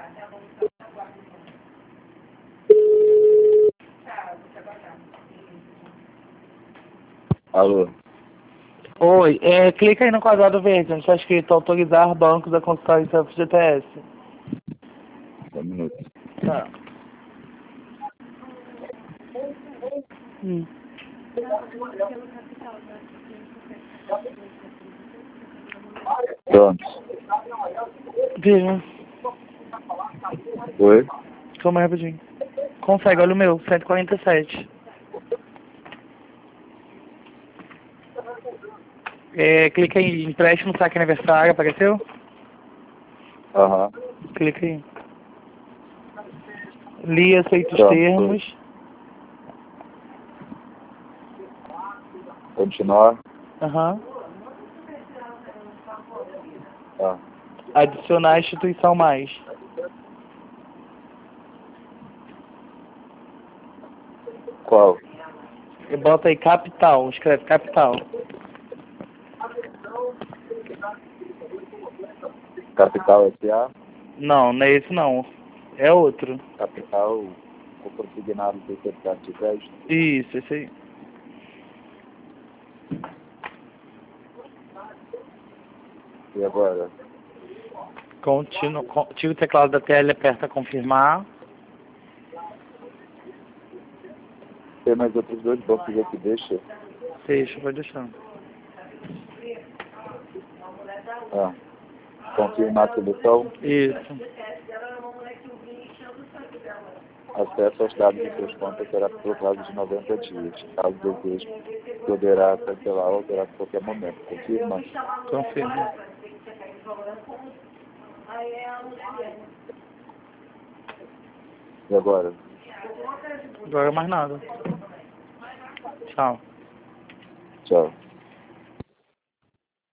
Alô? Oi, clica aí no quadrado verde, onde está escrito autorizar banco da consultoria FGTS. Só um minuto. Tá. Pronto. Vira. Oi? Calma aí rapidinho. Consegue, olha o meu, 147. Clica em empréstimo, saque aniversário, apareceu? Aham. Clica aí. Li, aceita os Pronto. termos. Continuar. Aham. Tá. Adicionar a instituição mais. Qual? E bota aí capital, escreve capital. Capital SA. Não, não é esse não. É outro. Capital. O consignado do certificado de crédito. Isso, esse aí. E agora? Tira o teclado da tela e aperta confirmar. Tem mais outros dois bancos aqui, deixa. Deixa, pode deixar. Ah. Confirmar a seleção. Isso. Acesso aos dados de suas contas será por prazo de 90 dias. Caso deseje, poderá cancelar ou alterar a qualquer momento. Confirma? Confirma. E agora? Agora mais nada. Tchau. Tchau.